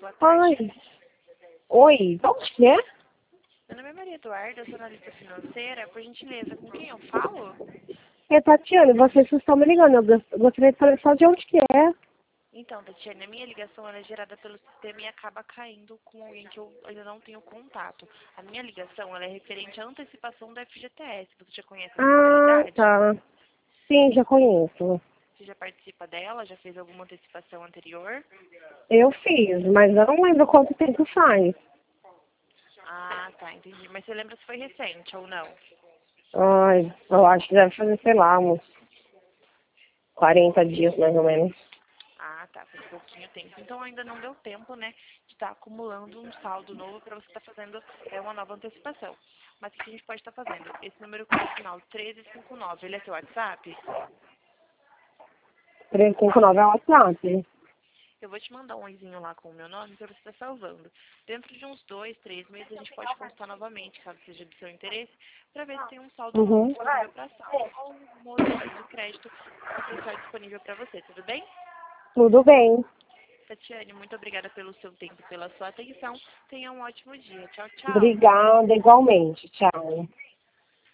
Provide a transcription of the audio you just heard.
Boa Ai, tarde. oi, de onde que é? Meu nome é Maria Eduarda, eu sou analista financeira. Por gentileza, com quem eu falo? É, Tatiana, vocês estão me ligando, eu gostaria de saber só de onde que é. Então, Tatiana, a minha ligação ela é gerada pelo sistema e acaba caindo com alguém que eu ainda não tenho contato. A minha ligação ela é referente à antecipação da FGTS. Você já conhece essa Ah, modalidade? tá. Sim, já conheço. Você já participa dela? Já fez alguma antecipação anterior? Eu fiz, mas eu não lembro quanto tempo faz. Ah, tá, entendi. Mas você lembra se foi recente ou não? Ai, eu acho que deve fazer, sei lá, uns 40 dias mais ou menos. Ah, tá, faz pouquinho tempo. Então ainda não deu tempo, né, de estar acumulando um saldo novo para você estar fazendo uma nova antecipação. Mas o que a gente pode estar fazendo? Esse número com o final 1359, ele é seu WhatsApp? 359 é o WhatsApp. Eu vou te mandar um oizinho lá com o meu nome para você estar salvando. Dentro de uns 2, 3 meses a gente pode consultar novamente, caso seja do seu interesse, para ver se tem um saldo novo Uhum. disponível para saldo ou um outro tipo de crédito potencial disponível para você, tudo bem? Tudo bem. Tatiane, muito obrigada pelo seu tempo e pela sua atenção. Tenha um ótimo dia. Tchau, tchau. Obrigada, igualmente. Tchau.